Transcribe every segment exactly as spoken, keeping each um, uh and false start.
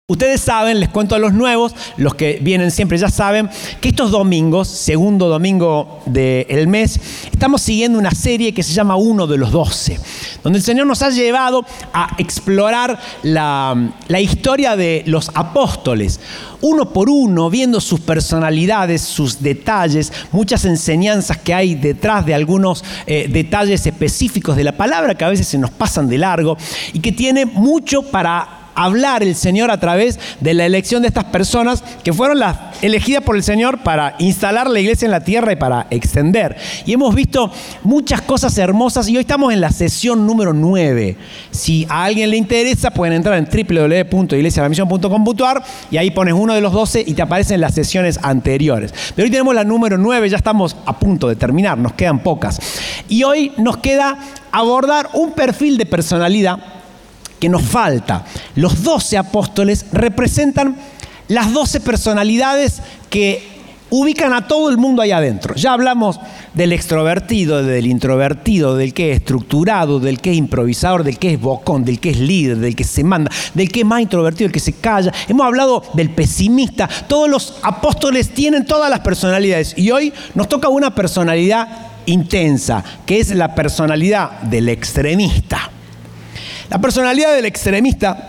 Ustedes saben, les cuento a los nuevos, los que vienen siempre ya saben, que estos domingos, segundo domingo del mes, estamos siguiendo una serie que se llama Uno de los Doce, donde el Señor nos ha llevado a explorar la, la historia de los apóstoles, uno por uno, viendo sus personalidades, sus detalles, muchas enseñanzas que hay detrás de algunos eh, detalles específicos de la palabra que a veces se nos pasan de largo y que tiene mucho para hablar el Señor a través de la elección de estas personas que fueron las elegidas por el Señor para instalar la iglesia en la tierra y para extender. Y hemos visto muchas cosas hermosas y hoy estamos en la sesión número nueve. Si a alguien le interesa, pueden entrar en doble u doble u doble u punto iglesia de la misión punto com punto a r y ahí pones uno de los doce y te aparecen las sesiones anteriores. Pero hoy tenemos la número nueve, ya estamos a punto de terminar, nos quedan pocas. Y hoy nos queda abordar un perfil de personalidad que nos falta. Los doce apóstoles representan las doce personalidades que ubican a todo el mundo ahí adentro. Ya hablamos del extrovertido, del introvertido, del que es estructurado, del que es improvisador, del que es bocón, del que es líder, del que se manda, del que es más introvertido, del que se calla. Hemos hablado del pesimista. Todos los apóstoles tienen todas las personalidades y hoy nos toca una personalidad intensa, que es la personalidad del extremista. La personalidad del extremista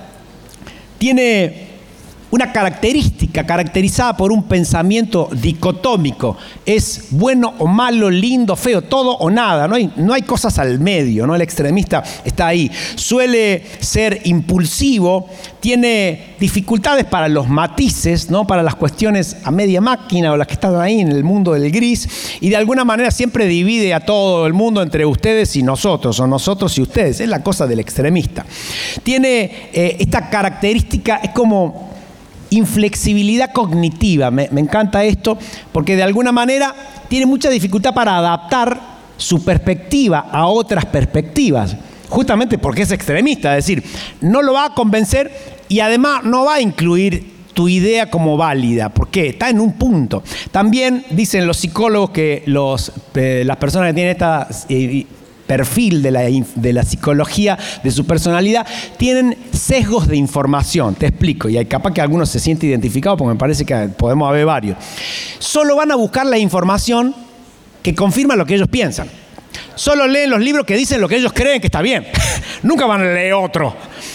tiene una característica caracterizada por un pensamiento dicotómico. Es bueno o malo, lindo, feo, todo o nada. No hay, no hay cosas al medio, ¿no? El extremista está ahí. Suele ser impulsivo, tiene dificultades para los matices, ¿no? Para las cuestiones a media máquina o las que están ahí en el mundo del gris. Y de alguna manera siempre divide a todo el mundo entre ustedes y nosotros, o nosotros y ustedes. Es la cosa del extremista. Tiene eh, esta característica, es como inflexibilidad cognitiva. Me, me encanta esto porque de alguna manera tiene mucha dificultad para adaptar su perspectiva a otras perspectivas, justamente porque es extremista, es decir, no lo va a convencer y además no va a incluir tu idea como válida, porque está en un punto. También dicen los psicólogos que los, eh, las personas que tienen esta eh, perfil de la, de la psicología, de su personalidad, tienen sesgos de información. Te explico, y hay capaz que algunos se sienten identificados porque me parece que podemos haber varios. Solo van a buscar la información que confirma lo que ellos piensan. Solo leen los libros que dicen lo que ellos creen que está bien. Nunca van a leer otro.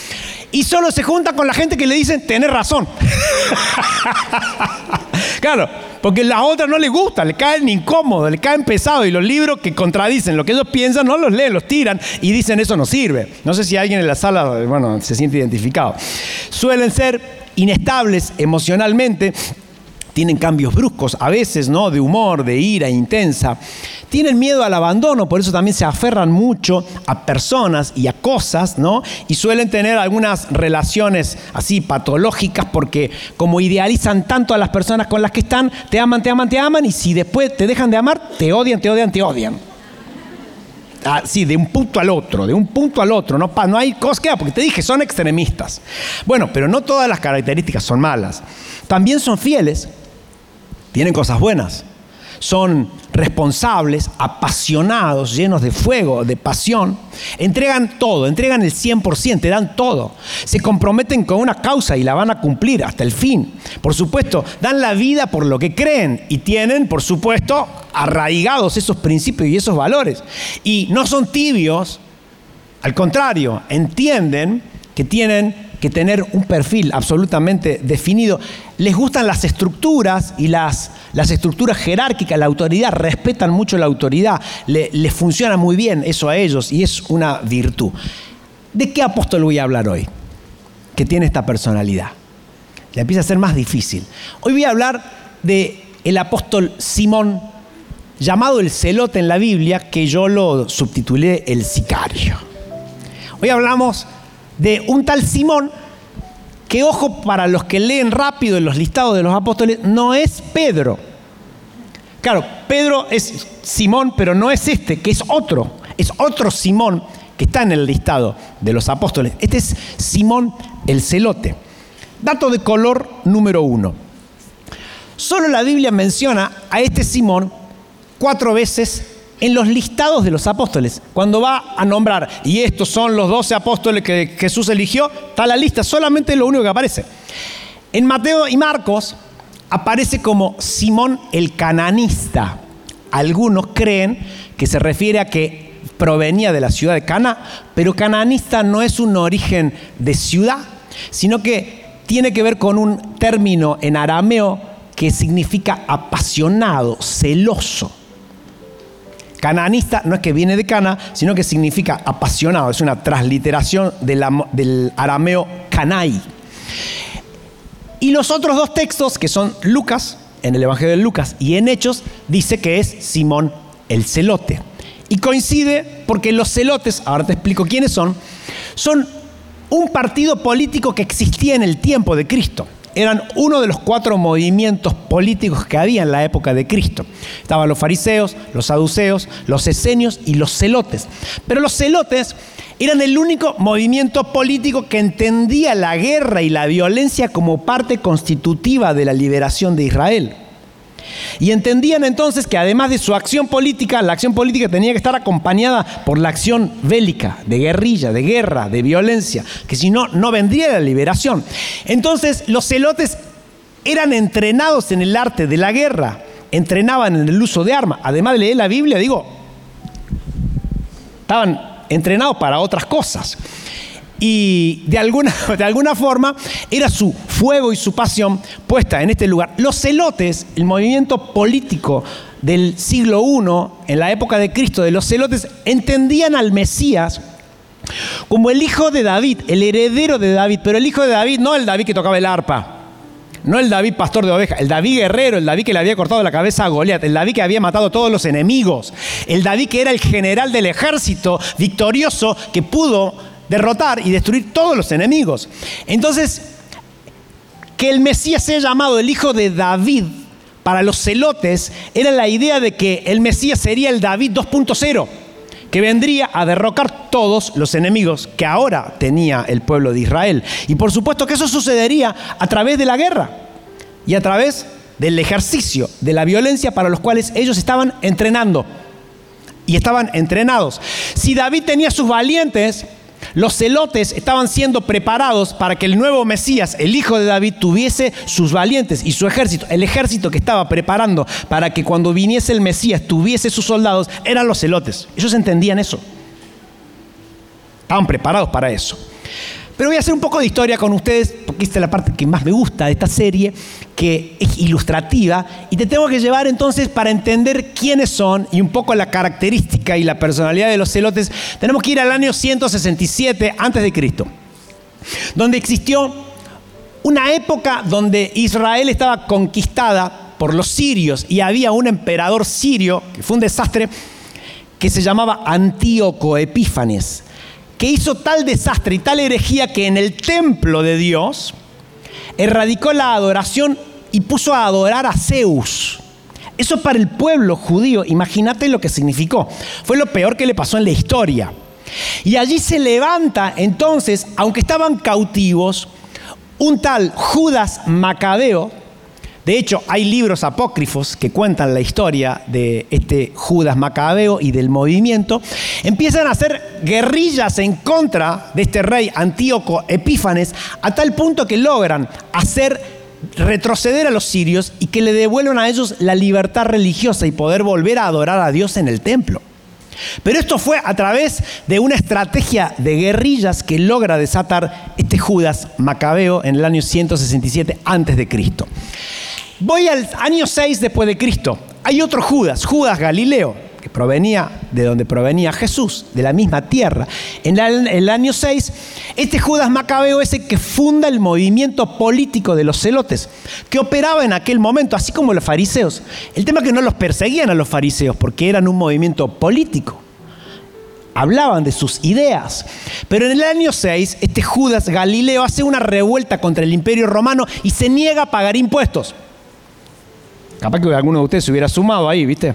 Y solo se juntan con la gente que le dicen, tenés razón. Claro, porque a las otras no les gusta, le caen incómodos, le caen pesados. Y los libros que contradicen lo que ellos piensan no los leen, los tiran y dicen eso no sirve. No sé si alguien en la sala, bueno, se siente identificado. Suelen ser inestables emocionalmente. Tienen cambios bruscos, a veces, ¿no? De humor, de ira intensa. Tienen miedo al abandono, por eso también se aferran mucho a personas y a cosas, ¿no? Y suelen tener algunas relaciones así patológicas porque como idealizan tanto a las personas con las que están, te aman, te aman, te aman, y si después te dejan de amar, te odian, te odian, te odian. Así, de un punto al otro, de un punto al otro. No, no hay cosquea, porque te dije, son extremistas. Bueno, pero no todas las características son malas. También son fieles. Tienen cosas buenas, son responsables, apasionados, llenos de fuego, de pasión, entregan todo, entregan el cien por ciento, te dan todo, se comprometen con una causa y la van a cumplir hasta el fin. Por supuesto, dan la vida por lo que creen y tienen, por supuesto, arraigados esos principios y esos valores. Y no son tibios, al contrario, entienden que tienen que tener un perfil absolutamente definido. Les gustan las estructuras y las, las estructuras jerárquicas, la autoridad, respetan mucho la autoridad, le, les funciona muy bien eso a ellos y es una virtud. ¿De qué apóstol voy a hablar hoy? Que tiene esta personalidad. Le empieza a ser más difícil. Hoy voy a hablar del apóstol Simón, llamado el celote en la Biblia, que yo lo subtitulé el sicario. Hoy hablamos de un tal Simón, que ojo para los que leen rápido en los listados de los apóstoles, no es Pedro. Claro, Pedro es Simón, pero no es este, que es otro. Es otro Simón que está en el listado de los apóstoles. Este es Simón el celote. Dato de color número uno. Solo la Biblia menciona a este Simón cuatro veces en los listados de los apóstoles. Cuando va a nombrar, y estos son los doce apóstoles que Jesús eligió, está la lista, solamente lo único que aparece. En Mateo y Marcos aparece como Simón el cananista. Algunos creen que se refiere a que provenía de la ciudad de Cana, pero cananista no es un origen de ciudad, sino que tiene que ver con un término en arameo que significa apasionado, celoso. Cananista no es que viene de Cana, sino que significa apasionado. Es una transliteración de la, del arameo canai. Y los otros dos textos, que son Lucas, en el Evangelio de Lucas, y en Hechos, dice que es Simón el celote. Y coincide porque los celotes, ahora te explico quiénes son, son un partido político que existía en el tiempo de Cristo. Eran uno de los cuatro movimientos políticos que había en la época de Cristo. Estaban los fariseos, los saduceos, los esenios y los celotes. Pero los celotes eran el único movimiento político que entendía la guerra y la violencia como parte constitutiva de la liberación de Israel. Y entendían entonces que además de su acción política, la acción política tenía que estar acompañada por la acción bélica, de guerrilla, de guerra, de violencia, que si no, no vendría la liberación. Entonces los celotes eran entrenados en el arte de la guerra, entrenaban en el uso de armas. Además de leer la Biblia, digo, estaban entrenados para otras cosas. Y de alguna, de alguna forma era su fuego y su pasión puesta en este lugar. Los celotes, el movimiento político del siglo primero, en la época de Cristo, de los celotes, entendían al Mesías como el hijo de David, el heredero de David, pero el hijo de David, no el David que tocaba el arpa, no el David pastor de ovejas, el David guerrero, el David que le había cortado la cabeza a Goliat, el David que había matado a todos los enemigos, el David que era el general del ejército victorioso que pudo derrotar y destruir todos los enemigos. Entonces, que el Mesías sea llamado el hijo de David para los celotes era la idea de que el Mesías sería el David dos punto cero, que vendría a derrocar todos los enemigos que ahora tenía el pueblo de Israel. Y por supuesto que eso sucedería a través de la guerra y a través del ejercicio de la violencia para los cuales ellos estaban entrenando y estaban entrenados. Si David tenía sus valientes, los celotes estaban siendo preparados para que el nuevo Mesías, el hijo de David, tuviese sus valientes y su ejército. El ejército que estaba preparando para que cuando viniese el Mesías tuviese sus soldados eran los celotes. Ellos entendían eso. Estaban preparados para eso. Pero voy a hacer un poco de historia con ustedes, porque esta es la parte que más me gusta de esta serie, que es ilustrativa, y te tengo que llevar entonces para entender quiénes son y un poco la característica y la personalidad de los celotes. Tenemos que ir al año ciento sesenta y siete antes de Cristo, donde existió una época donde Israel estaba conquistada por los sirios y había un emperador sirio, que fue un desastre, que se llamaba Antíoco Epífanes, que hizo tal desastre y tal herejía que en el templo de Dios erradicó la adoración y puso a adorar a Zeus. Eso para el pueblo judío, imagínate lo que significó. Fue lo peor que le pasó en la historia. Y allí se levanta entonces, aunque estaban cautivos, un tal Judas Macabeo. De hecho, hay libros apócrifos que cuentan la historia de este Judas Macabeo y del movimiento. Empiezan a hacer guerrillas en contra de este rey Antíoco Epífanes, a tal punto que logran hacer retroceder a los sirios y que le devuelvan a ellos la libertad religiosa y poder volver a adorar a Dios en el templo. Pero esto fue a través de una estrategia de guerrillas que logra desatar este Judas Macabeo en el año ciento sesenta y siete antes de Cristo. Voy al año seis después de Cristo. Hay otro Judas, Judas Galileo, que provenía de donde provenía Jesús, de la misma tierra. En el año seis, este Judas Macabeo es el que funda el movimiento político de los celotes, que operaba en aquel momento, así como los fariseos. El tema es que no los perseguían a los fariseos, porque eran un movimiento político. Hablaban de sus ideas. Pero en el año seis, este Judas Galileo hace una revuelta contra el Imperio Romano y se niega a pagar impuestos. Capaz que alguno de ustedes se hubiera sumado ahí, ¿viste?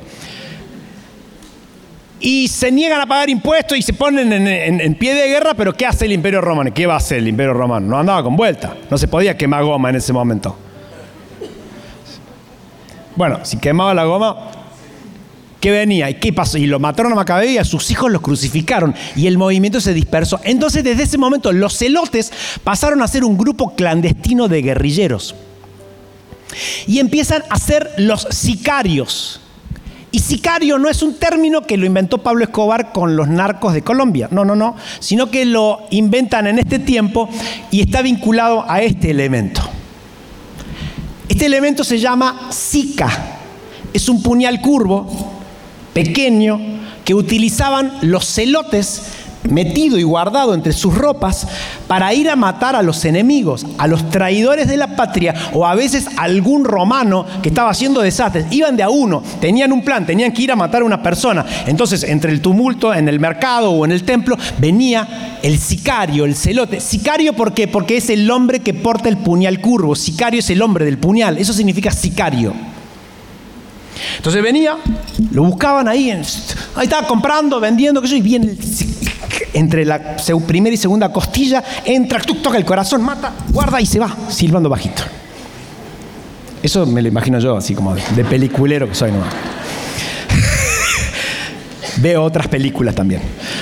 Y se niegan a pagar impuestos y se ponen en, en, en pie de guerra, pero ¿qué hace el Imperio Romano? ¿Qué va a hacer el Imperio Romano? No andaba con vuelta. No se podía quemar goma en ese momento. Bueno, si quemaba la goma, que venía. ¿Y qué pasó? Y lo mataron a Macabeo y a sus hijos los crucificaron. Y el movimiento se dispersó. Entonces, desde ese momento, los celotes pasaron a ser un grupo clandestino de guerrilleros. Y empiezan a ser los sicarios. Y sicario no es un término que lo inventó Pablo Escobar con los narcos de Colombia. No, no, no. Sino que lo inventan en este tiempo y está vinculado a este elemento. Este elemento se llama sica. Es un puñal curvo, pequeño, que utilizaban los celotes metido y guardado entre sus ropas para ir a matar a los enemigos, a los traidores de la patria o a veces a algún romano que estaba haciendo desastres. Iban de a uno, tenían un plan, tenían que ir a matar a una persona. Entonces, entre el tumulto en el mercado o en el templo, venía el sicario, el celote. ¿Sicario por qué? Porque es el hombre que porta el puñal curvo. Sicario es el hombre del puñal. Eso significa sicario. Entonces venía, lo buscaban ahí, en, ahí estaba comprando, vendiendo, que yo, y viene el, entre la primera y segunda costilla, entra, toca el corazón, mata, guarda y se va, silbando bajito. Eso me lo imagino yo, así como de, de peliculero que soy nomás. Veo otras películas también.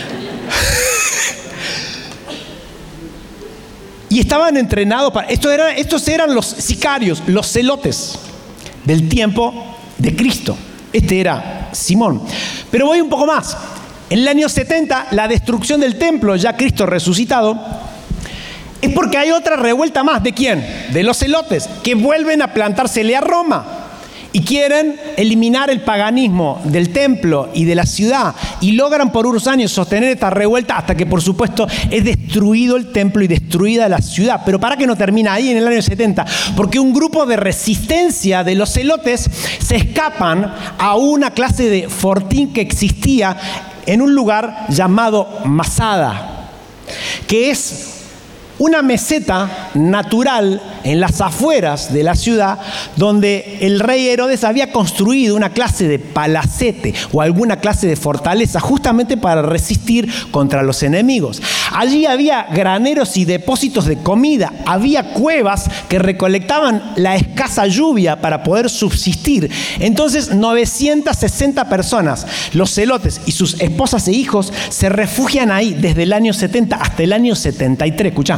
Y estaban entrenados para... Esto era, estos eran los sicarios, los celotes del tiempo de Cristo. Este era Simón. Pero voy un poco más. En el año setenta, la destrucción del templo, ya Cristo resucitado, es porque hay otra revuelta más. ¿De quién? De los celotes, que vuelven a plantársele a Roma y quieren eliminar el paganismo del templo y de la ciudad, y logran por unos años sostener esta revuelta hasta que, por supuesto, es destruido el templo y destruida la ciudad. Pero para que no termina ahí en el año setenta, porque un grupo de resistencia de los celotes se escapan a una clase de fortín que existía en un lugar llamado Masada, que es una meseta natural en las afueras de la ciudad, donde el rey Herodes había construido una clase de palacete o alguna clase de fortaleza justamente para resistir contra los enemigos. Allí había graneros y depósitos de comida, había cuevas que recolectaban la escasa lluvia para poder subsistir. Entonces, novecientas sesenta personas, los celotes y sus esposas e hijos, se refugian ahí desde el año setenta hasta el año setenta y tres. Escuchá.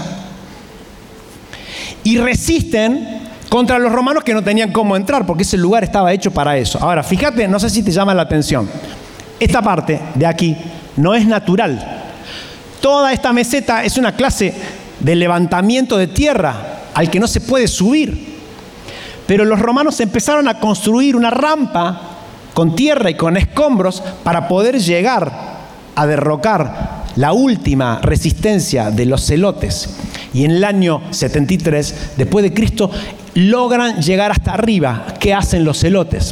Y resisten contra los romanos, que no tenían cómo entrar porque ese lugar estaba hecho para eso. Ahora, fíjate, no sé si te llama la atención. Esta parte de aquí no es natural. Toda esta meseta es una clase de levantamiento de tierra al que no se puede subir. Pero los romanos empezaron a construir una rampa con tierra y con escombros para poder llegar a derrocar la última resistencia de los celotes. Y en el año setenta y tres, después de Cristo, logran llegar hasta arriba. ¿Qué hacen los celotes?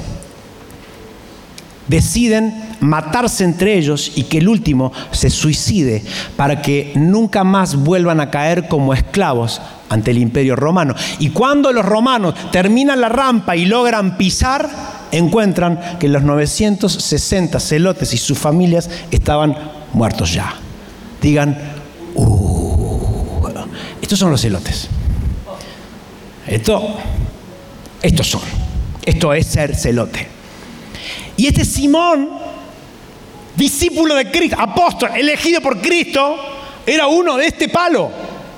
Deciden matarse entre ellos y que el último se suicide para que nunca más vuelvan a caer como esclavos ante el Imperio Romano. Y cuando los romanos terminan la rampa y logran pisar, encuentran que los novecientos sesenta celotes y sus familias estaban muertos ya. Digan, uh, estos son los celotes. Esto, estos son. Esto es ser celote. Y este Simón, discípulo de Cristo, apóstol, elegido por Cristo, era uno de este palo.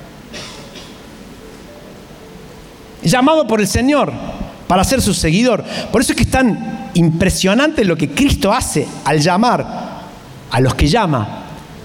Llamado por el Señor para ser su seguidor. Por eso es que es tan impresionante lo que Cristo hace al llamar a los que llama.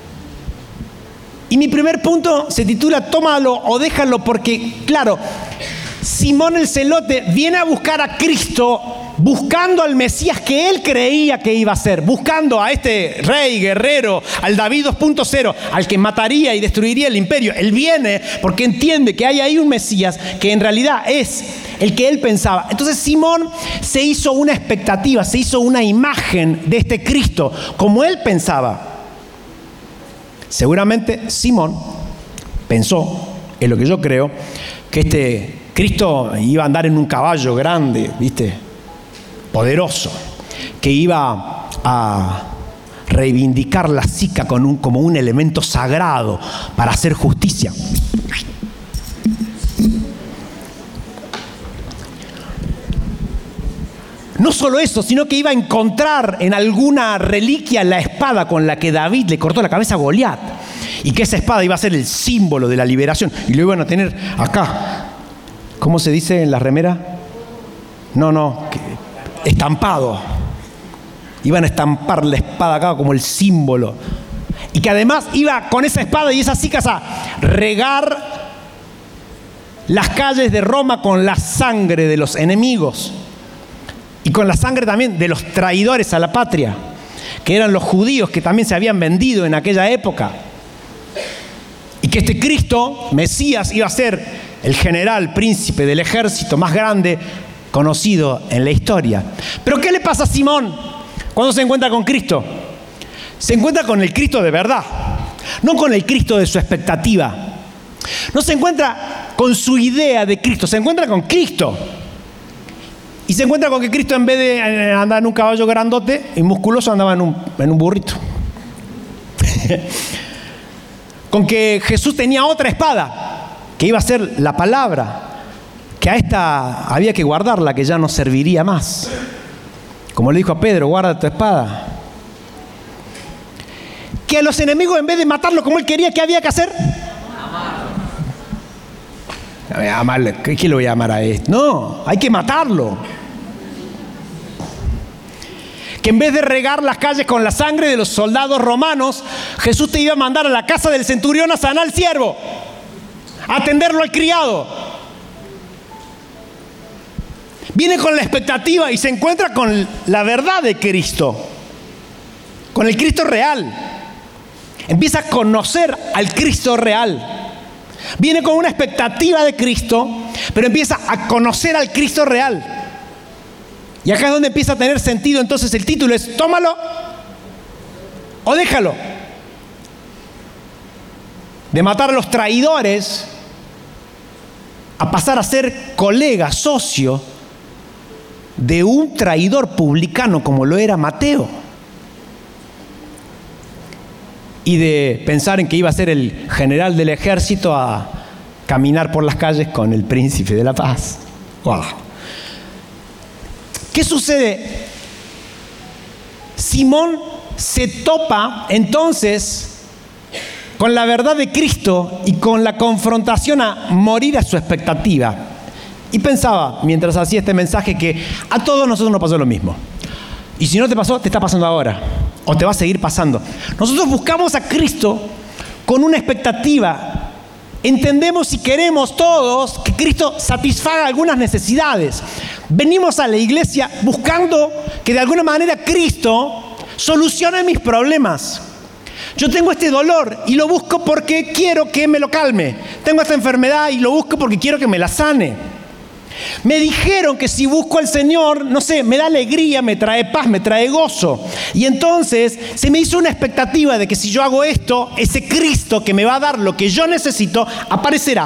Y mi primer punto se titula Tómalo o déjalo, porque, claro, Simón el celote viene a buscar a Cristo buscando al Mesías que él creía que iba a ser, buscando a este rey, guerrero, al David dos punto cero, al que mataría y destruiría el imperio. Él viene porque entiende que hay ahí un Mesías que en realidad es el que él pensaba. Entonces Simón se hizo una expectativa, se hizo una imagen de este Cristo, como él pensaba. Seguramente Simón pensó, es lo que yo creo, que este Cristo iba a andar en un caballo grande, ¿viste? Poderoso, que iba a reivindicar la sica con un, como un elemento sagrado para hacer justicia. No solo eso, sino que iba a encontrar en alguna reliquia la espada con la que David le cortó la cabeza a Goliat. Y que esa espada iba a ser el símbolo de la liberación. Y lo iban a tener acá. ¿Cómo se dice en la remera? No, no, estampado. Iban a estampar la espada acá como el símbolo. Y que además iba con esa espada y esas cicas a regar las calles de Roma con la sangre de los enemigos. Y con la sangre también de los traidores a la patria, que eran los judíos que también se habían vendido en aquella época. Y que este Cristo, Mesías, iba a ser el general, príncipe del ejército más grande conocido en la historia. Pero ¿qué le pasa a Simón cuando se encuentra con Cristo? Se encuentra con el Cristo de verdad, no con el Cristo de su expectativa. No se encuentra con su idea de Cristo, se encuentra con Cristo. Y se encuentra con que Cristo, en vez de andar en un caballo grandote y musculoso, andaba en un, en un burrito. Con que Jesús tenía otra espada, que iba a ser la palabra, que a esta había que guardarla, que ya no serviría más. Como le dijo a Pedro, guarda tu espada. Que a los enemigos, en vez de matarlo como él quería, ¿qué había que hacer? Amarlo. ¿Qué lo voy a amar a esto? No, hay que matarlo. Que en vez de regar las calles con la sangre de los soldados romanos, Jesús te iba a mandar a la casa del centurión a sanar al siervo, a atenderlo al criado. Viene con la expectativa y se encuentra con la verdad de Cristo, con el Cristo real. Empieza a conocer al Cristo real. Viene con una expectativa de Cristo, pero empieza a conocer al Cristo real. Y acá es donde empieza a tener sentido. Entonces el título es: tómalo o déjalo. De matar a los traidores a pasar a ser colega, socio de un traidor publicano como lo era Mateo. Y de pensar en que iba a ser el general del ejército a caminar por las calles con el príncipe de la paz. ¡Wow! ¿Qué sucede? Simón se topa entonces con la verdad de Cristo y con la confrontación a morir a su expectativa. Y pensaba, mientras hacía este mensaje, que a todos nosotros nos pasó lo mismo. Y si no te pasó, te está pasando ahora. O te va a seguir pasando. Nosotros buscamos a Cristo con una expectativa. Entendemos y queremos todos que Cristo satisfaga algunas necesidades. Venimos a la iglesia buscando que de alguna manera Cristo solucione mis problemas. Yo tengo este dolor y lo busco porque quiero que me lo calme. Tengo esta enfermedad y lo busco porque quiero que me la sane. Me dijeron que si busco al Señor, no sé, me da alegría, me trae paz, me trae gozo. Y entonces se me hizo una expectativa de que si yo hago esto, ese Cristo que me va a dar lo que yo necesito, aparecerá.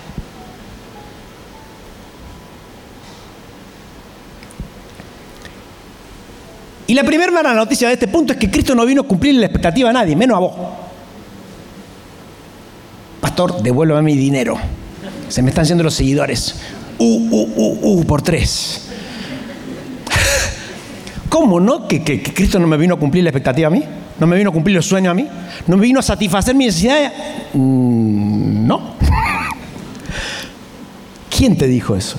Y la primera mala noticia de este punto es que Cristo no vino a cumplir la expectativa a nadie, menos a vos. Pastor, devuélvame mi dinero. Se me están yendo los seguidores. Uh, uh, uh, uh, por tres. ¿Cómo no? ¿Que, que, que Cristo no me vino a cumplir la expectativa a mí? ¿No me vino a cumplir los sueños a mí? ¿No me vino a satisfacer mi necesidad? Mm, no. ¿Quién te dijo eso?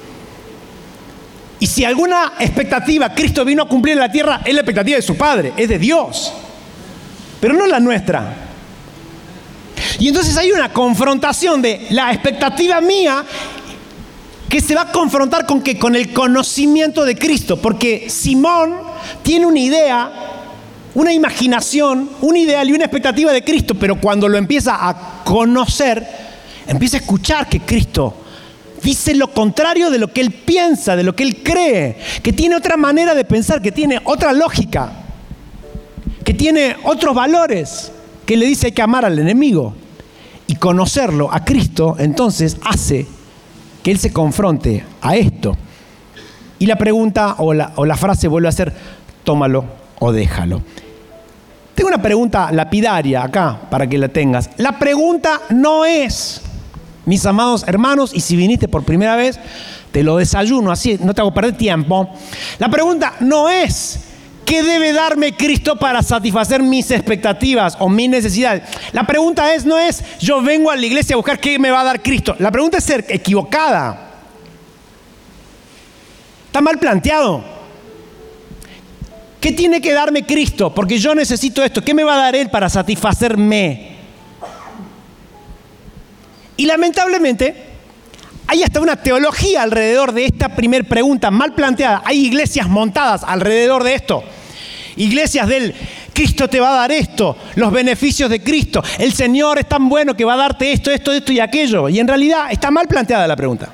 Y si alguna expectativa Cristo vino a cumplir en la tierra, es la expectativa de su Padre, es de Dios, pero no la nuestra. Y entonces hay una confrontación de la expectativa mía que se va a confrontar con ¿qué? Con el conocimiento de Cristo, porque Simón tiene una idea, una imaginación, un ideal y una expectativa de Cristo, pero cuando lo empieza a conocer, empieza a escuchar que Cristo dice lo contrario de lo que él piensa, de lo que él cree, que tiene otra manera de pensar, que tiene otra lógica, que tiene otros valores, que le dice hay que amar al enemigo. Y conocerlo a Cristo entonces hace que él se confronte a esto. Y la pregunta o la, o la frase vuelve a ser: tómalo o déjalo. Tengo una pregunta lapidaria acá para que la tengas. La pregunta no es mis amados hermanos, y si viniste por primera vez, te lo desayuno así, no te hago perder tiempo. La pregunta no es ¿qué debe darme Cristo para satisfacer mis expectativas o mis necesidades? La pregunta es, no es yo vengo a la iglesia a buscar qué me va a dar Cristo. La pregunta es ser equivocada. Está mal planteado. ¿Qué tiene que darme Cristo? Porque yo necesito esto. ¿Qué me va a dar Él para satisfacerme? Y lamentablemente, hay hasta una teología alrededor de esta primer pregunta mal planteada. Hay iglesias montadas alrededor de esto. Iglesias del Cristo te va a dar esto, los beneficios de Cristo. El Señor es tan bueno que va a darte esto, esto, esto y aquello. Y en realidad está mal planteada la pregunta.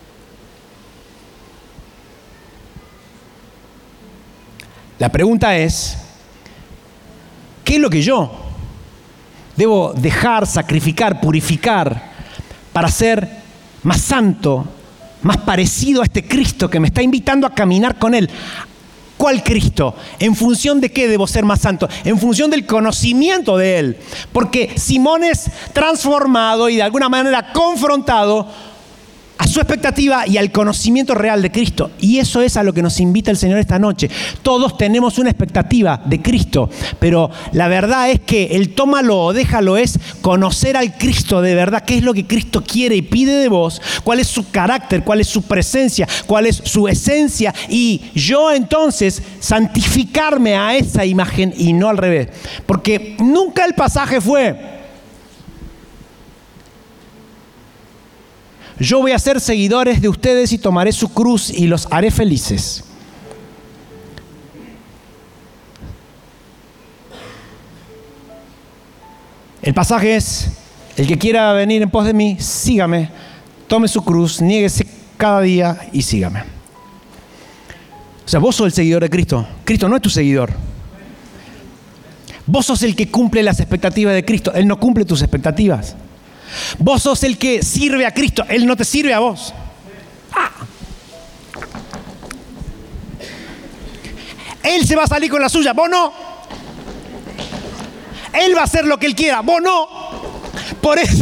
La pregunta es, ¿qué es lo que yo debo dejar, sacrificar, purificar para ser más santo, más parecido a este Cristo que me está invitando a caminar con Él? ¿Cuál Cristo? ¿En función de qué debo ser más santo? En función del conocimiento de Él. Porque Simón es transformado y de alguna manera confrontado a su expectativa y al conocimiento real de Cristo. Y eso es a lo que nos invita el Señor esta noche. Todos tenemos una expectativa de Cristo, pero la verdad es que el tómalo o déjalo es conocer al Cristo de verdad, qué es lo que Cristo quiere y pide de vos, cuál es su carácter, cuál es su presencia, cuál es su esencia, y yo entonces santificarme a esa imagen y no al revés. Porque nunca el pasaje fue: yo voy a ser seguidores de ustedes y tomaré su cruz y los haré felices. El pasaje es: el que quiera venir en pos de mí, sígame, tome su cruz, niéguese cada día y sígame. O sea, vos sos el seguidor de Cristo. Cristo no es tu seguidor. Vos sos el que cumple las expectativas de Cristo. Él no cumple tus expectativas. Vos sos el que sirve a Cristo. Él no te sirve a vos. Ah. Él se va a salir con la suya, vos no. Él va a hacer lo que Él quiera, vos no. Por eso,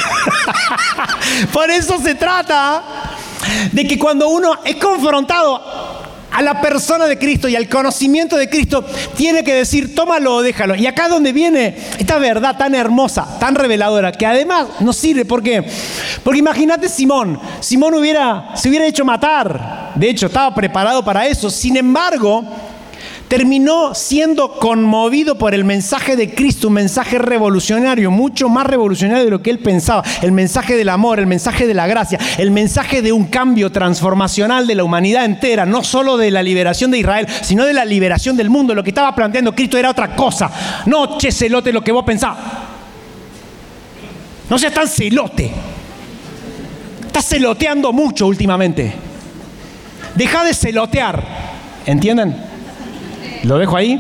por eso se trata de que cuando uno es confrontado a la persona de Cristo y al conocimiento de Cristo, tiene que decir, tómalo o déjalo. Y acá es donde viene esta verdad tan hermosa, tan reveladora, que además nos sirve. ¿Por qué? Porque imagínate Simón. Simón hubiera, se hubiera hecho matar. De hecho, estaba preparado para eso. Sin embargo, terminó siendo conmovido por el mensaje de Cristo, un mensaje revolucionario, mucho más revolucionario de lo que él pensaba. El mensaje del amor, el mensaje de la gracia, el mensaje de un cambio transformacional de la humanidad entera, no solo de la liberación de Israel, sino de la liberación del mundo. Lo que estaba planteando Cristo era otra cosa. No, che, celote, lo que vos pensás. No seas tan celote. Estás celoteando mucho últimamente. Deja de celotear. ¿Entienden? ¿Lo dejo ahí?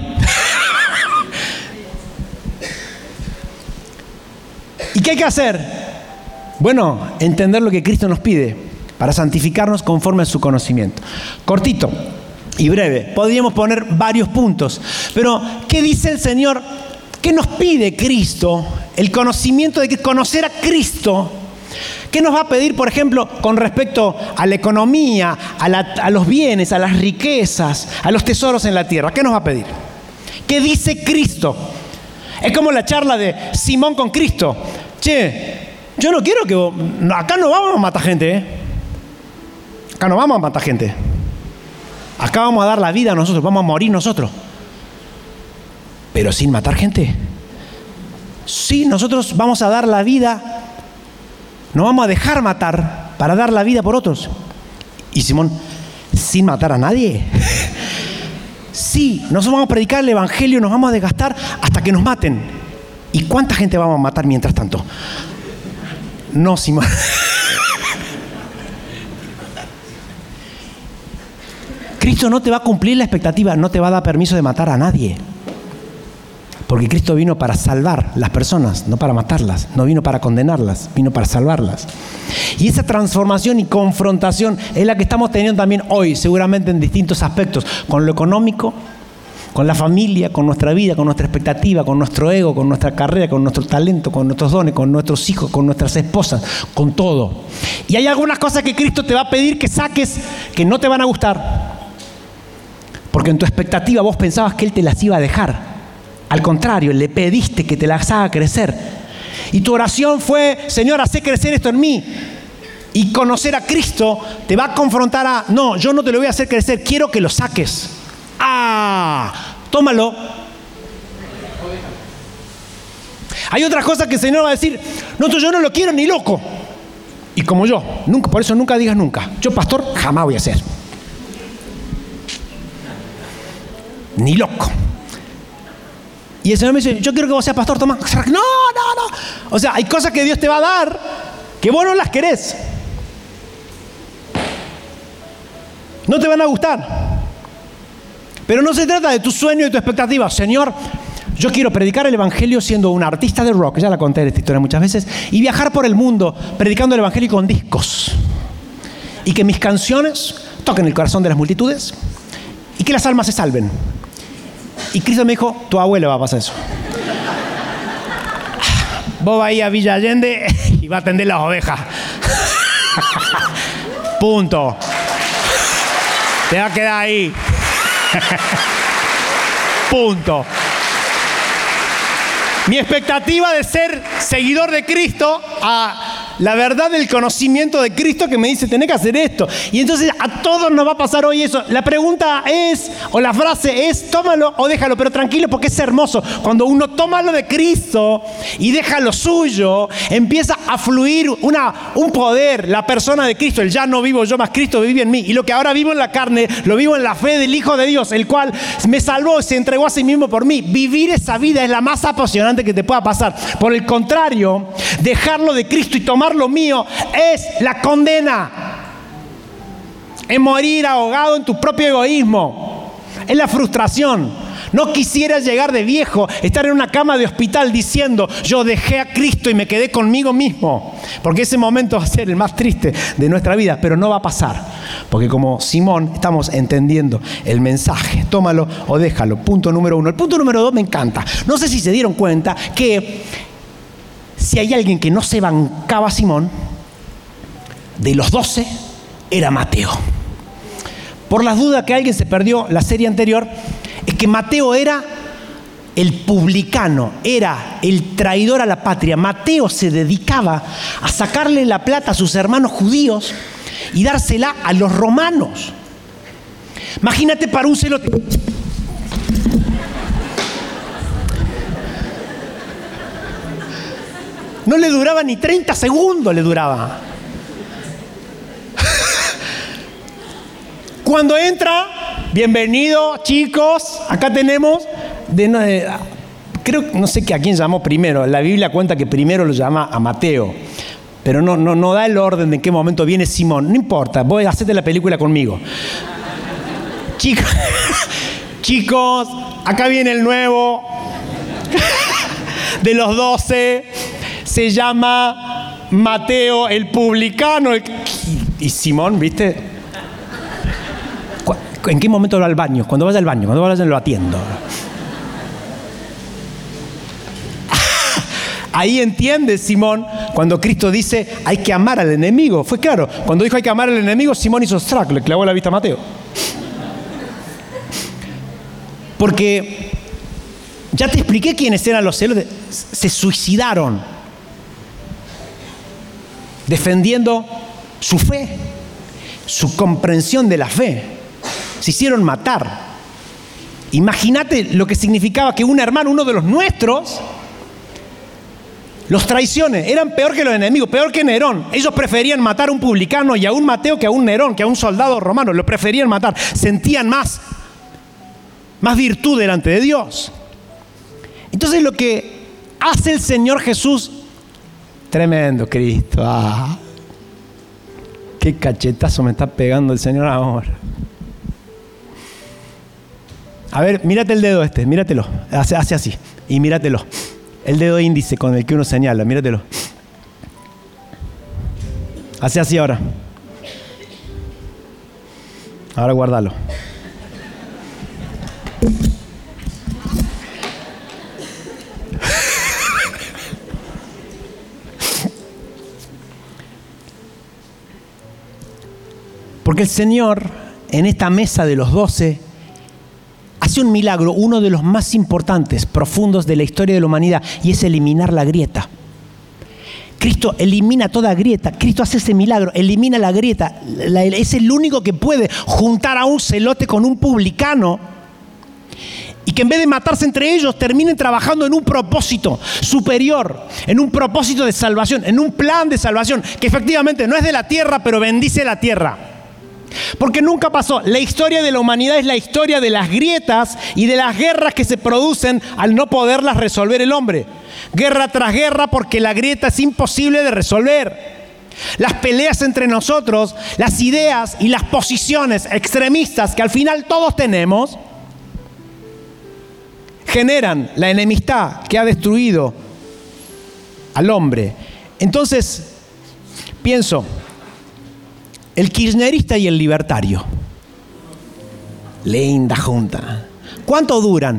¿Y qué hay que hacer? Bueno, entender lo que Cristo nos pide para santificarnos conforme a su conocimiento. Cortito y breve. Podríamos poner varios puntos. Pero, ¿qué dice el Señor? ¿Qué nos pide Cristo? El conocimiento de que conocer a Cristo. ¿Qué nos va a pedir, por ejemplo, con respecto a la economía, a, la, a los bienes, a las riquezas, a los tesoros en la tierra? ¿Qué nos va a pedir? ¿Qué dice Cristo? Es como la charla de Simón con Cristo. Che, yo no quiero que vos... Acá no vamos a matar gente, ¿eh? Acá no vamos a matar gente. Acá vamos a dar la vida a nosotros, vamos a morir nosotros. Pero sin matar gente. Sí, nosotros vamos a dar la vida... Nos vamos a dejar matar para dar la vida por otros. Y Simón, ¿sin matar a nadie? Sí, nosotros vamos a predicar el evangelio, nos vamos a desgastar hasta que nos maten. ¿Y cuánta gente vamos a matar mientras tanto? No, Simón. Cristo no te va a cumplir la expectativa, no te va a dar permiso de matar a nadie. Porque Cristo vino para salvar las personas, no para matarlas. No vino para condenarlas, vino para salvarlas. Y esa transformación y confrontación es la que estamos teniendo también hoy, seguramente en distintos aspectos. Con lo económico, con la familia, con nuestra vida, con nuestra expectativa, con nuestro ego, con nuestra carrera, con nuestro talento, con nuestros dones, con nuestros hijos, con nuestras esposas, con todo. Y hay algunas cosas que Cristo te va a pedir que saques que no te van a gustar. Porque en tu expectativa vos pensabas que Él te las iba a dejar. Al contrario, le pediste que te las haga crecer. Y tu oración fue, Señor, hacé crecer esto en mí. Y conocer a Cristo te va a confrontar a, no, yo no te lo voy a hacer crecer, quiero que lo saques. Ah, tómalo. Hay otras cosas que el Señor va a decir, no, yo no lo quiero ni loco. Y como yo, nunca, por eso nunca digas nunca. Yo, pastor, jamás voy a ser. Ni loco. Y el Señor me dice, yo quiero que vos seas pastor, toma. No, no, no. O sea, hay cosas que Dios te va a dar que vos no las querés. No te van a gustar. Pero no se trata de tu sueño y tu expectativa. Señor, yo quiero predicar el evangelio siendo un artista de rock, ya la conté esta historia muchas veces, y viajar por el mundo predicando el evangelio con discos. Y que mis canciones toquen el corazón de las multitudes y que las almas se salven. Y Cristo me dijo, tu abuelo va a pasar eso. Vos vas a ir a Villa Allende y va a atender las ovejas. Punto. Te va a quedar ahí. Punto. Mi expectativa de ser seguidor de Cristo a la verdad del conocimiento de Cristo que me dice, tenés que hacer esto. Y entonces a todos nos va a pasar hoy eso. La pregunta es, o la frase es, tómalo o déjalo, pero tranquilo porque es hermoso. Cuando uno toma lo de Cristo y deja lo suyo, empieza a fluir una, un poder, la persona de Cristo. El ya no vivo yo, más Cristo vive en mí. Y lo que ahora vivo en la carne, lo vivo en la fe del Hijo de Dios, el cual me salvó y se entregó a sí mismo por mí. Vivir esa vida es la más apasionante que te pueda pasar. Por el contrario, dejarlo de Cristo y tomar lo mío es la condena. Es morir ahogado en tu propio egoísmo. Es la frustración. No quisieras llegar de viejo, estar en una cama de hospital diciendo, yo dejé a Cristo y me quedé conmigo mismo. Porque ese momento va a ser el más triste de nuestra vida, pero no va a pasar. Porque como Simón estamos entendiendo el mensaje. Tómalo o déjalo. Punto número uno. El punto número dos me encanta. No sé si se dieron cuenta que si hay alguien que no se bancaba a Simón, de los doce, era Mateo. Por las dudas que alguien se perdió la serie anterior, es que Mateo era el publicano, era el traidor a la patria. Mateo se dedicaba a sacarle la plata a sus hermanos judíos y dársela a los romanos. Imagínate para un celote. No le duraba ni treinta segundos, le duraba. Cuando entra, bienvenido chicos, acá tenemos, de, de, creo, no sé que a quién llamó primero, la Biblia cuenta que primero lo llama a Mateo, pero no, no, no da el orden de en qué momento viene Simón, no importa, voy a hacerte la película conmigo. Chicos, chicos, acá viene el nuevo, de los doce, se llama Mateo el publicano, el, y Simón, ¿viste? ¿En qué momento va al baño? Cuando vaya al baño, cuando vaya lo atiendo. Ahí entiende Simón cuando Cristo dice hay que amar al enemigo. Fue claro, cuando dijo hay que amar al enemigo, Simón hizo strack, le clavó la vista a Mateo. Porque ya te expliqué quiénes eran los celotes. Se suicidaron defendiendo su fe, su comprensión de la fe. Se hicieron matar. Imagínate lo que significaba que un hermano, uno de los nuestros, los traicione. Eran peor que los enemigos, peor que Nerón. Ellos preferían matar a un publicano y a un Mateo que a un Nerón, que a un soldado romano. Lo preferían matar. Sentían más, más virtud delante de Dios. Entonces lo que hace el Señor Jesús, tremendo Cristo. Ah, qué cachetazo me está pegando el Señor ahora. A ver, mírate el dedo este, míratelo. Hace, hace así. Y míratelo. El dedo índice con el que uno señala, míratelo. Hace así ahora. Ahora guárdalo. Porque el Señor, en esta mesa de los doce, hace un milagro, uno de los más importantes, profundos de la historia de la humanidad, y es eliminar la grieta. Cristo elimina toda grieta. Cristo hace ese milagro, elimina la grieta. La, es el único que puede juntar a un celote con un publicano y que en vez de matarse entre ellos terminen trabajando en un propósito superior, en un propósito de salvación, en un plan de salvación que efectivamente no es de la tierra, pero bendice la tierra. Porque nunca pasó. La historia de la humanidad es la historia de las grietas y de las guerras que se producen al no poderlas resolver el hombre. Guerra tras guerra, porque la grieta es imposible de resolver. Las peleas entre nosotros, las ideas y las posiciones extremistas que al final todos tenemos, generan la enemistad que ha destruido al hombre. Entonces, pienso, el kirchnerista y el libertario, linda junta. ¿Cuánto duran?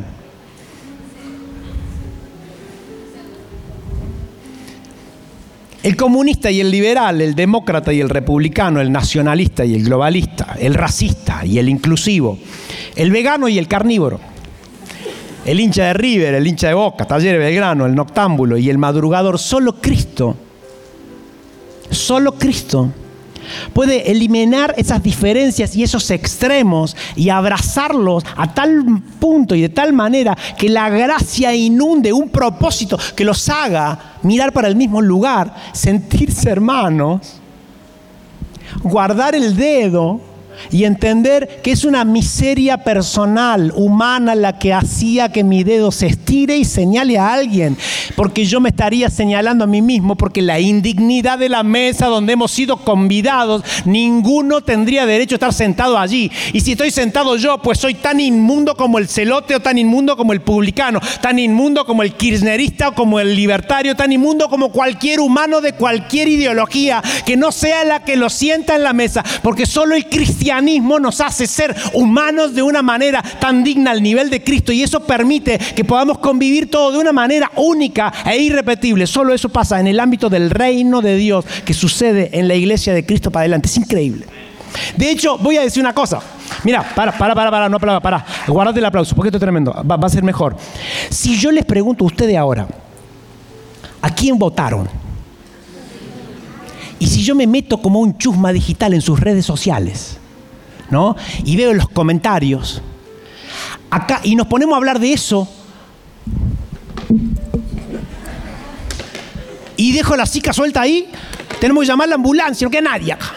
El comunista y el liberal, el demócrata y el republicano, el nacionalista y el globalista, el racista y el inclusivo, el vegano y el carnívoro, el hincha de River, el hincha de Boca, Talleres Belgrano, el noctámbulo y el madrugador, solo Cristo, solo Cristo puede eliminar esas diferencias y esos extremos y abrazarlos a tal punto y de tal manera que la gracia inunde un propósito que los haga mirar para el mismo lugar, sentirse hermanos, guardar el dedo y entender que es una miseria personal, humana, la que hacía que mi dedo se estire y señale a alguien, porque yo me estaría señalando a mí mismo, porque la indignidad de la mesa donde hemos sido convidados, ninguno tendría derecho a estar sentado allí. Y si estoy sentado yo, pues soy tan inmundo como el celote o tan inmundo como el publicano, tan inmundo como el kirchnerista o como el libertario, tan inmundo como cualquier humano de cualquier ideología que no sea la que lo sienta en la mesa, porque solo el cristianismo nos hace ser humanos de una manera tan digna al nivel de Cristo, y eso permite que podamos convivir todo de una manera única e irrepetible. Solo eso pasa en el ámbito del reino de Dios, que sucede en la iglesia de Cristo para adelante. Es increíble. De hecho, voy a decir una cosa. Mira, para, para, para, para, no, para, para. Guardate el aplauso, porque esto es tremendo. Va, va a ser mejor. Si yo les pregunto a ustedes ahora, ¿a quién votaron? Y si yo me meto como un chusma digital en sus redes sociales, ¿no? Y veo los comentarios acá y nos ponemos a hablar de eso y dejo la cica suelta ahí, tenemos que llamar a la ambulancia, no queda nadie acá.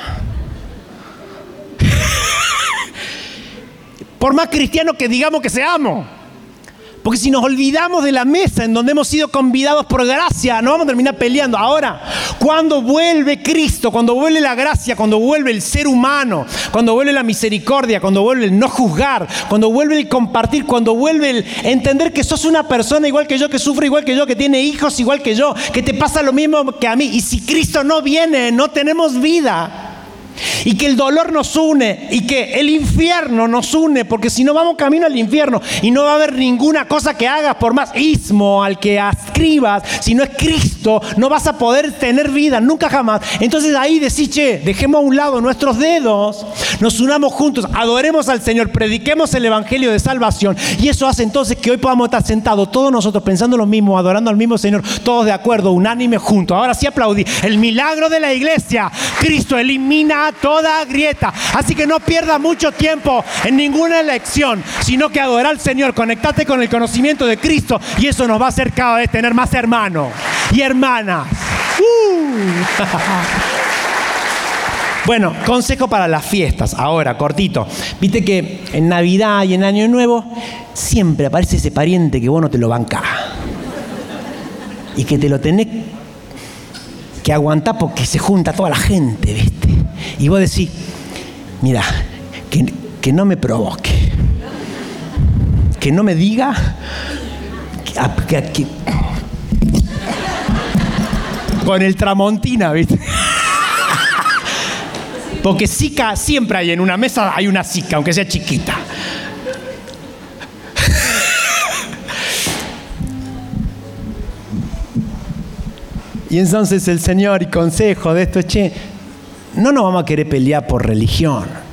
Por más cristianos que digamos que seamos. Porque si nos olvidamos de la mesa en donde hemos sido convidados por gracia, nos vamos a terminar peleando. Ahora, cuando vuelve Cristo, cuando vuelve la gracia, cuando vuelve el ser humano, cuando vuelve la misericordia, cuando vuelve el no juzgar, cuando vuelve el compartir, cuando vuelve el entender que sos una persona igual que yo, que sufre igual que yo, que tiene hijos igual que yo, que te pasa lo mismo que a mí. Y si Cristo no viene, no tenemos vida. Y que el dolor nos une y que el infierno nos une, porque si no vamos camino al infierno y no va a haber ninguna cosa que hagas, por más ismo al que ascribas, si no es Cristo, no vas a poder tener vida, nunca jamás. Entonces ahí decís, che, dejemos a un lado nuestros dedos, nos unamos juntos, adoremos al Señor, prediquemos el evangelio de salvación, y eso hace entonces que hoy podamos estar sentados todos nosotros pensando lo mismo, adorando al mismo Señor, todos de acuerdo, unánime, juntos. Ahora sí aplaudí. El milagro de la iglesia. Cristo elimina toda grieta. Así que no pierdas mucho tiempo en ninguna elección, sino que adora al Señor, conectate con el conocimiento de Cristo, y eso nos va a hacer cada vez tener más hermanos y hermanas. Uh. Bueno, consejo para las fiestas. Ahora, cortito. Viste que en Navidad y en Año Nuevo siempre aparece ese pariente que vos no te lo bancás y que te lo tenés que aguantar porque se junta toda la gente, ¿viste? Y vos decís, mira, que, que no me provoque, que no me diga que, que, que, con el Tramontina, ¿viste? Porque zika siempre hay, en una mesa hay una zika, aunque sea chiquita. Y entonces el Señor, y consejo de esto, che, no nos vamos a querer pelear por religión.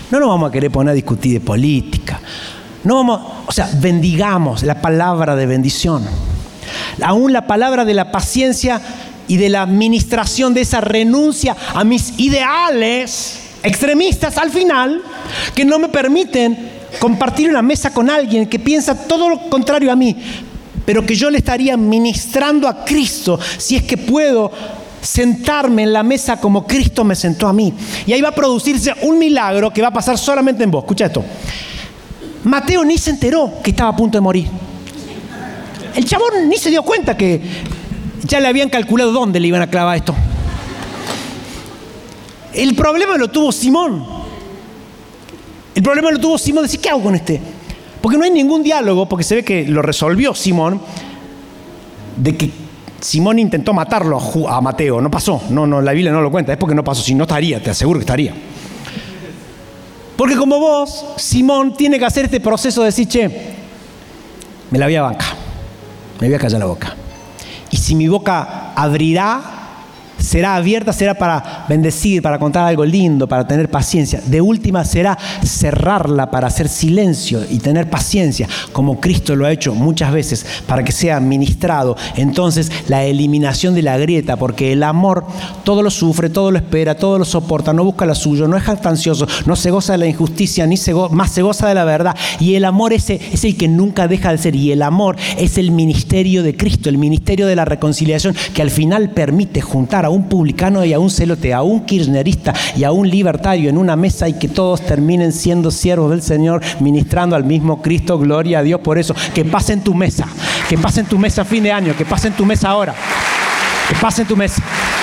No nos vamos a querer poner a discutir de política. No vamos, o sea, bendigamos la palabra de bendición. Aún la palabra de la paciencia y de la administración de esa renuncia a mis ideales extremistas al final, que no me permiten compartir una mesa con alguien que piensa todo lo contrario a mí, pero que yo le estaría ministrando a Cristo si es que puedo sentarme en la mesa como Cristo me sentó a mí. Y ahí va a producirse un milagro que va a pasar solamente en vos. Escucha esto. Mateo ni se enteró que estaba a punto de morir. El chabón ni se dio cuenta que ya le habían calculado dónde le iban a clavar esto. El problema lo tuvo Simón. El problema lo tuvo Simón. Decir, ¿qué hago con este? Porque no hay ningún diálogo, porque se ve que lo resolvió Simón, de que Simón intentó matarlo a, a Mateo. No pasó. No, no, la Biblia no lo cuenta. Es porque no pasó. Si no estaría, te aseguro que estaría. Porque como vos, Simón tiene que hacer este proceso de decir, che, me la voy a bancar. Me voy a callar la boca. Y si mi boca abrirá, será abierta, será para bendecir, para contar algo lindo, para tener paciencia. De última será cerrarla para hacer silencio y tener paciencia, como Cristo lo ha hecho muchas veces, para que sea ministrado. Entonces, la eliminación de la grieta, porque el amor todo lo sufre, todo lo espera, todo lo soporta, no busca lo suyo, no es jactancioso, no se goza de la injusticia, ni se go- más se goza de la verdad. Y el amor ese es el que nunca deja de ser. Y el amor es el ministerio de Cristo, el ministerio de la reconciliación, que al final permite juntar a un publicano y a un celote, a un kirchnerista y a un libertario en una mesa y que todos terminen siendo siervos del Señor, ministrando al mismo Cristo. Gloria a Dios por eso. Que pase en tu mesa, que pase en tu mesa a fin de año, que pase en tu mesa ahora, que pase en tu mesa.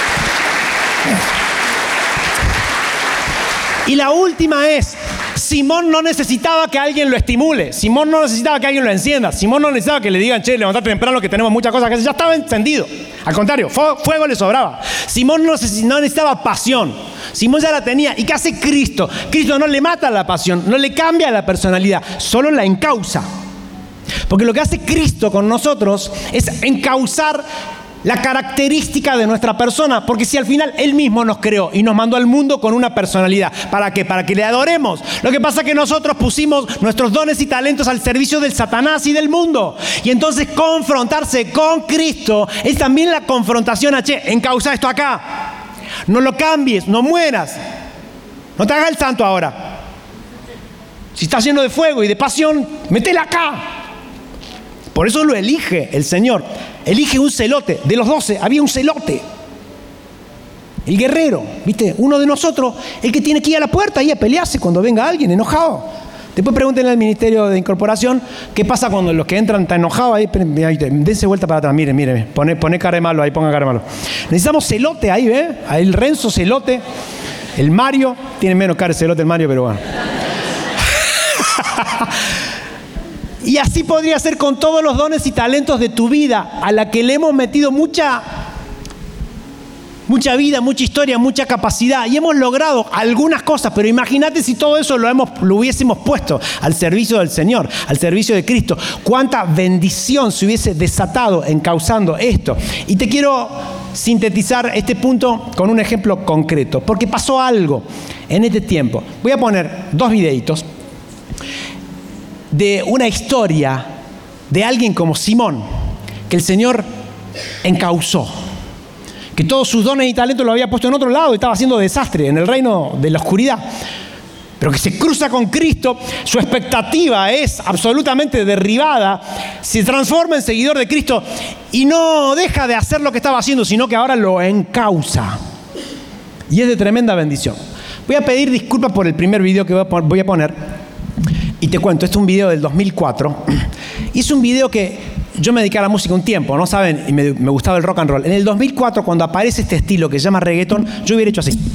Y la última es, Simón no necesitaba que alguien lo estimule. Simón no necesitaba que alguien lo encienda. Simón no necesitaba que le digan, che, levantate temprano que tenemos muchas cosas que hacer. Ya estaba encendido. Al contrario, fuego, fuego le sobraba. Simón no necesitaba pasión. Simón ya la tenía. ¿Y qué hace Cristo? Cristo no le mata la pasión, no le cambia la personalidad, solo la encausa. Porque lo que hace Cristo con nosotros es encauzar la característica de nuestra persona, porque si al final Él mismo nos creó y nos mandó al mundo con una personalidad, ¿para qué? Para que le adoremos. Lo que pasa es que nosotros pusimos nuestros dones y talentos al servicio del Satanás y del mundo. Y entonces confrontarse con Cristo es también la confrontación a, che, encausa esto acá. No lo cambies, no mueras. No te hagas el santo ahora. Si estás lleno de fuego y de pasión, métela acá. Por eso lo elige el Señor. Elige un celote. De los doce había un celote. El guerrero, ¿viste? Uno de nosotros, el que tiene que ir a la puerta y a pelearse cuando venga alguien enojado. Después pregúntenle al Ministerio de Incorporación qué pasa cuando los que entran están enojados. Ahí, ahí dense vuelta para atrás. Miren, miren. Pone, pone cara de malo ahí, ponga cara de malo. Necesitamos celote ahí, ¿ves? Ahí el Renzo celote. El Mario. Tiene menos cara de celote el Mario, pero bueno. Y así podría ser con todos los dones y talentos de tu vida, a la que le hemos metido mucha, mucha vida, mucha historia, mucha capacidad. Y hemos logrado algunas cosas, pero imagínate si todo eso lo, hemos, lo hubiésemos puesto al servicio del Señor, al servicio de Cristo. Cuánta bendición se hubiese desatado encauzando esto. Y te quiero sintetizar este punto con un ejemplo concreto, porque pasó algo en este tiempo. Voy a poner dos videitos de una historia de alguien como Simón, que el Señor encauzó, que todos sus dones y talentos lo había puesto en otro lado y estaba haciendo desastre en el reino de la oscuridad, pero que se cruza con Cristo, su expectativa es absolutamente derribada, se transforma en seguidor de Cristo y no deja de hacer lo que estaba haciendo, sino que ahora lo encauza. Y es de tremenda bendición. Voy a pedir disculpas por el primer video que voy a poner. Y te cuento, este es un video del dos mil cuatro. Y es un video que yo me dediqué a la música un tiempo, ¿no saben? Y me, me gustaba el rock and roll. En el dos mil cuatro, cuando aparece este estilo que se llama reggaetón, yo hubiera hecho así.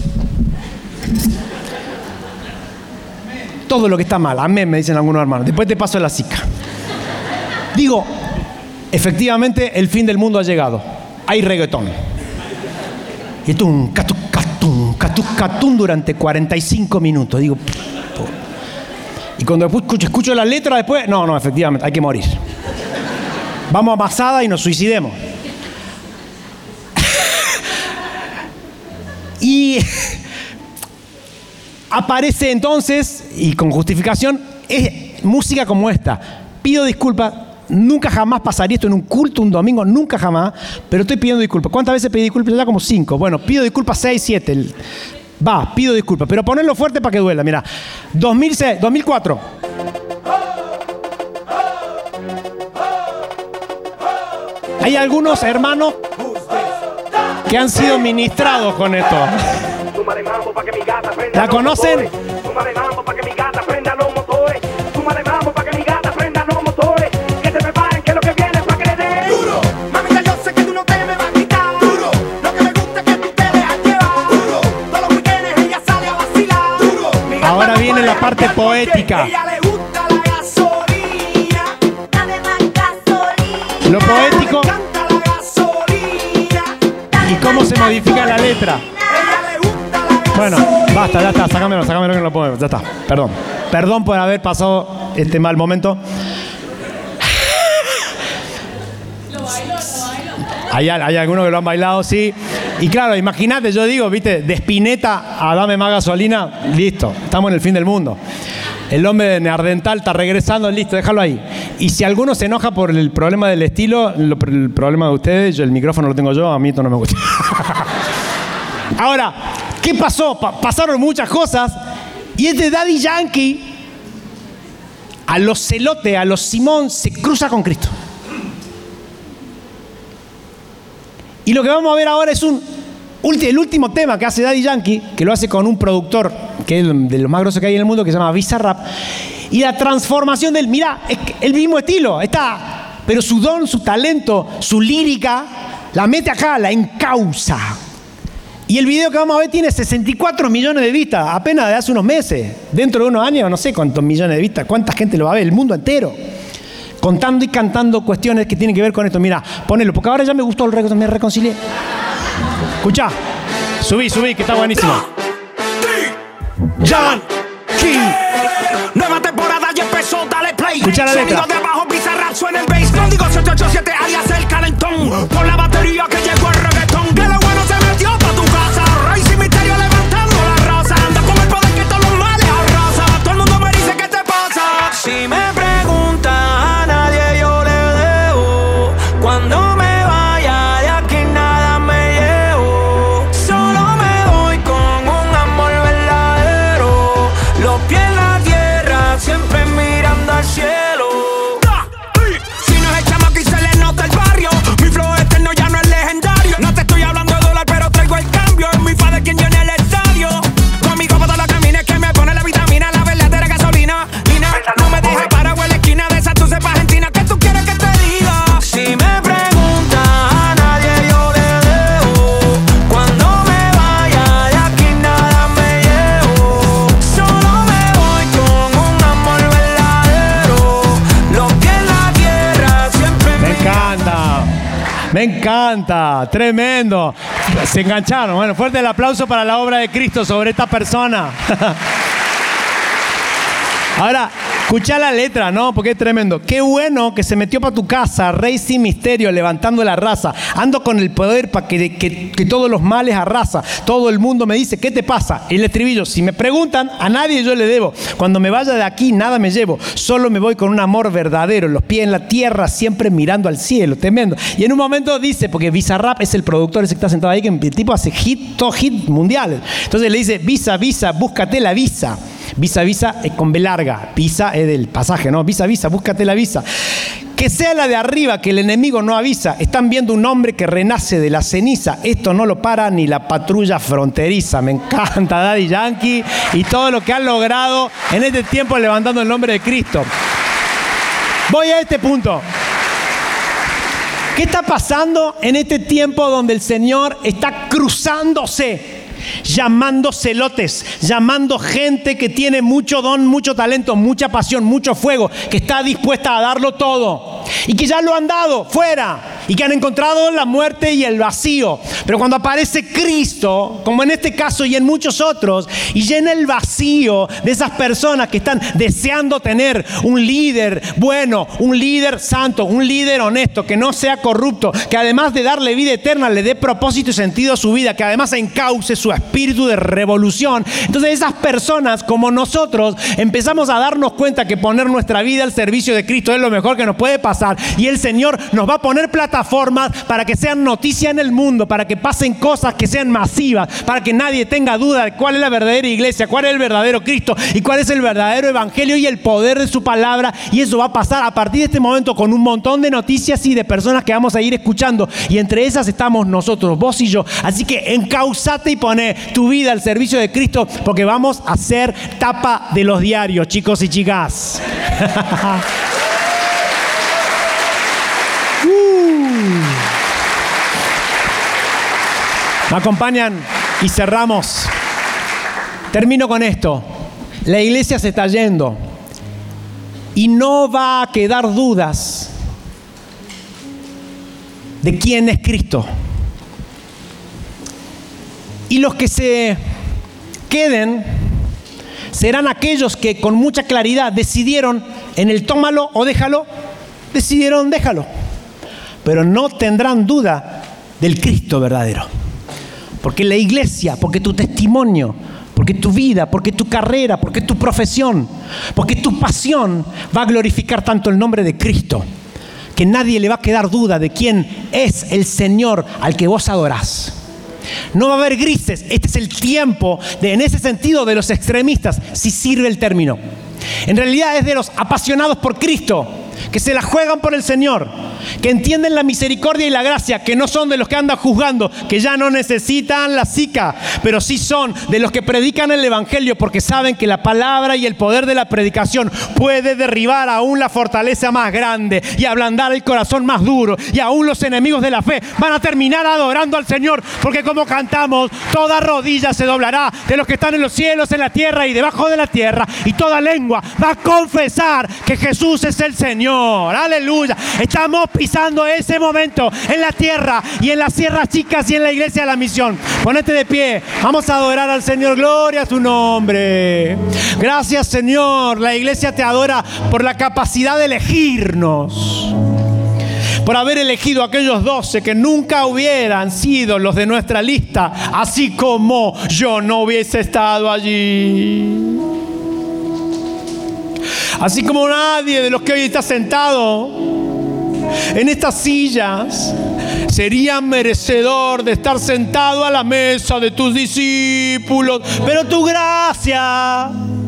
Todo lo que está mal. Amén, me dicen algunos hermanos. Después te paso la zika. Digo, efectivamente, el fin del mundo ha llegado. Hay reggaetón. Y tum, catu, catum, catu, catum durante cuarenta y cinco minutos. Digo... Y cuando escucho, escucho la letra después, no, no, efectivamente, hay que morir. Vamos a Masada y nos suicidemos. Y aparece entonces, y con justificación, es música como esta. Pido disculpas, nunca jamás pasaría esto en un culto un domingo, nunca jamás, pero estoy pidiendo disculpas. ¿Cuántas veces pedí disculpas? Ya como cinco. Bueno, pido disculpas seis, siete. Va, pido disculpas, pero ponerlo fuerte para que duela. Mira, dos mil seis, dos mil cuatro. Hay algunos hermanos que han sido ministrados con esto. ¿La conocen? Ahora viene la parte poética. Lo poético y cómo se modifica la letra. Bueno, basta, ya está, sácamelo, sácamelo que no lo puedo, ya está, perdón. Perdón por haber pasado este mal momento. Hay, hay algunos que lo han bailado, sí. Y claro, imagínate, yo digo, viste, de Spinetta a dame más gasolina, listo, estamos en el fin del mundo. El hombre de Neandertal está regresando, listo, déjalo ahí. Y si alguno se enoja por el problema del estilo, lo, el problema de ustedes, yo, el micrófono lo tengo yo, a mí esto no me gusta. Ahora, ¿qué pasó? Pa- pasaron muchas cosas y este Daddy Yankee, a los celotes, a los Simón, se cruza con Cristo. Y lo que vamos a ver ahora es un, el último tema que hace Daddy Yankee, que lo hace con un productor que es de los más grosos que hay en el mundo, que se llama Bizarrap. Y la transformación del, mirá, es el mismo estilo, está, pero su don, su talento, su lírica, la mete acá, la encausa. Y el video que vamos a ver tiene sesenta y cuatro millones de vistas, apenas de hace unos meses. Dentro de unos años, no sé cuántos millones de vistas, cuánta gente lo va a ver, el mundo entero. Contando y cantando cuestiones que tienen que ver con esto. Mira, ponelo, porque ahora ya me gustó el reggaetón, me reconcilié. Escuchá, subí, subí, que está buenísimo. Yankee. Nueva temporada ya empezó, dale play. Escucha la letra. Sonido de abajo, Bizarrap, suena el bass. Código siete ocho siete, alias el calentón. Por la batería que llegó el reggaetón. Que lo bueno se metió pa' tu casa. Rey sin misterio levantando la raza. Anda con el poder que todos los males arrasa. Todo el mundo me dice ¿qué te pasa? Si me preguntas a nadie yo le debo. Cuando me vaya de aquí nada me llevo. Solo me voy con un amor verdadero. Los pies en la tierra, siempre mirando al cielo. Si no es el chamaco y se le nota el barrio. Mi flow eterno ya no es legendario. No te estoy hablando de dólar, pero traigo el cambio. Es mi padre quien llena el estadio. Conmigo para todos los caminos que me pone la vitamina, la verdadera gasolina. Lina, no me dejes para en la esquina de esa tu cepa argentina. ¿Qué tú quieres que te diga? Si me preguntas a nadie yo le debo. Cuando me vaya de aquí nada me llevo. Solo me voy con un amor verdadero. Los pies en la tierra siempre Me encanta, me encanta, tremendo. Se engancharon. Bueno, fuerte el aplauso para la obra de Cristo sobre esta persona. Ahora, escuchá la letra, ¿no? Porque es tremendo. Qué bueno que se metió para tu casa, rey sin misterio, levantando la raza. Ando con el poder para que, que, que todos los males arrasa. Todo el mundo me dice, ¿qué te pasa? El estribillo, si me preguntan, a nadie yo le debo. Cuando me vaya de aquí, nada me llevo. Solo me voy con un amor verdadero. Los pies en la tierra, siempre mirando al cielo. Tremendo. Y en un momento dice, porque Bizarrap es el productor ese que está sentado ahí, que el tipo hace hit, todo hit mundiales. Entonces le dice, visa, visa, búscate la visa. Visa, visa es con B larga. Visa es del pasaje, ¿no? Visa, visa, búscate la visa. Que sea la de arriba, que el enemigo no avisa. Están viendo un hombre que renace de la ceniza. Esto no lo para ni la patrulla fronteriza. Me encanta Daddy Yankee y todo lo que han logrado en este tiempo levantando el nombre de Cristo. Voy a este punto. ¿Qué está pasando en este tiempo donde el Señor está cruzándose? Llamando celotes, llamando gente que tiene mucho don, mucho talento, mucha pasión, mucho fuego, que está dispuesta a darlo todo y que ya lo han dado fuera. y que han encontrado la muerte y el vacío. Pero cuando aparece Cristo, como en este caso y en muchos otros, y llena el vacío de esas personas que están deseando tener un líder bueno, un líder santo, un líder honesto, que no sea corrupto, que además de darle vida eterna, le dé propósito y sentido a su vida, que además encauce su espíritu de revolución. Entonces esas personas como nosotros empezamos a darnos cuenta que poner nuestra vida al servicio de Cristo es lo mejor que nos puede pasar, y el Señor nos va a poner plataformas para que sean noticia en el mundo, para que pasen cosas que sean masivas, para que nadie tenga duda de cuál es la verdadera iglesia, cuál es el verdadero Cristo y cuál es el verdadero evangelio y el poder de su palabra. Y eso va a pasar a partir de este momento con un montón de noticias y de personas que vamos a ir escuchando, y entre esas estamos nosotros, vos y yo. Así que encauzate y poné tu vida al servicio de Cristo, porque vamos a ser tapa de los diarios, chicos y chicas. ¿Me acompañan? Y cerramos. Termino con esto. La iglesia se está yendo y no va a quedar dudas de quién es Cristo. Y los que se queden serán aquellos que con mucha claridad decidieron en el tómalo o déjalo, decidieron déjalo, pero no tendrán duda del Cristo verdadero. Porque la iglesia, porque tu testimonio, porque tu vida, porque tu carrera, porque tu profesión, porque tu pasión va a glorificar tanto el nombre de Cristo, que nadie le va a quedar duda de quién es el Señor al que vos adorás. No va a haber grises. Este es el tiempo, de, en ese sentido, de los extremistas, si sirve el término. En realidad es de los apasionados por Cristo, que se la juegan por el Señor, que entienden la misericordia y la gracia, que no son de los que andan juzgando, que ya no necesitan la sica, pero sí son de los que predican el evangelio, porque saben que la palabra y el poder de la predicación puede derribar aún la fortaleza más grande y ablandar el corazón más duro, y aún los enemigos de la fe van a terminar adorando al Señor, porque como cantamos, toda rodilla se doblará, de los que están en los cielos, en la tierra y debajo de la tierra, y toda lengua va a confesar que Jesús es el Señor. Aleluya. Estamos pisando ese momento en la tierra y en las sierras chicas y en la iglesia de la misión. Ponete de pie. Vamos a adorar al Señor. Gloria a su nombre. Gracias, Señor. La iglesia te adora por la capacidad de elegirnos, por haber elegido a aquellos doce que nunca hubieran sido los de nuestra lista, así como yo no hubiese estado allí. Así como nadie de los que hoy está sentado en estas sillas sería merecedor de estar sentado a la mesa de tus discípulos, pero tu gracia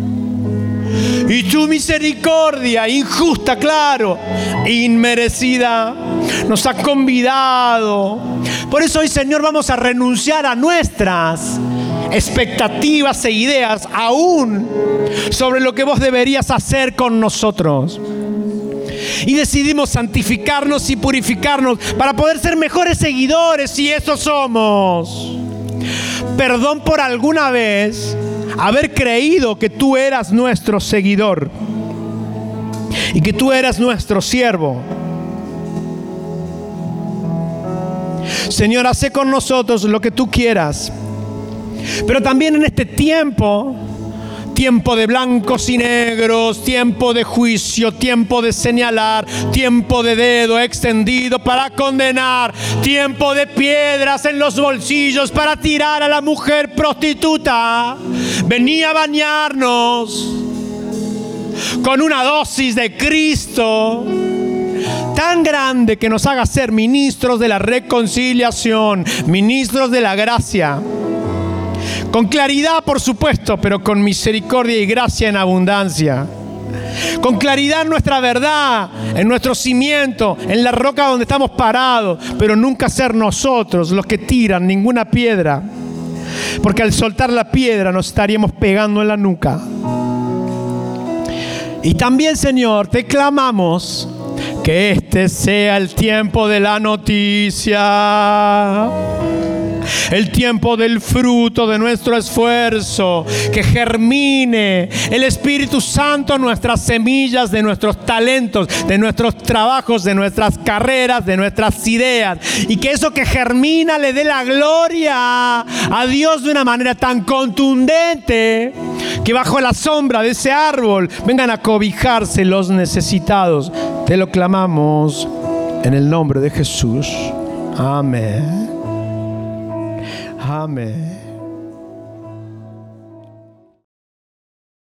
y tu misericordia injusta, claro, inmerecida, nos ha convidado. Por eso hoy, Señor, vamos a renunciar a nuestras expectativas e ideas aún sobre lo que vos deberías hacer con nosotros. Y decidimos santificarnos y purificarnos para poder ser mejores seguidores, si eso somos. Perdón por alguna vez haber creído que tú eras nuestro seguidor y que tú eras nuestro siervo. Señor, haz con nosotros lo que tú quieras. Pero también en este tiempo, tiempo de blancos y negros, tiempo de juicio, tiempo de señalar, tiempo de dedo extendido para condenar, tiempo de piedras en los bolsillos para tirar a la mujer prostituta. Vení a bañarnos con una dosis de Cristo tan grande que nos haga ser ministros de la reconciliación, ministros de la gracia. Con claridad, por supuesto, pero con misericordia y gracia en abundancia. Con claridad en nuestra verdad, en nuestro cimiento, en la roca donde estamos parados, pero nunca ser nosotros los que tiran ninguna piedra, porque al soltar la piedra nos estaríamos pegando en la nuca. Y también, Señor, te clamamos que este sea el tiempo de la noticia. el tiempo del fruto de nuestro esfuerzo, que germine el Espíritu Santo nuestras semillas de nuestros talentos, de nuestros trabajos, de nuestras carreras, de nuestras ideas, y que eso que germina le dé la gloria a Dios de una manera tan contundente que bajo la sombra de ese árbol vengan a cobijarse los necesitados. Te lo clamamos en el nombre de Jesús. Amén. Amén.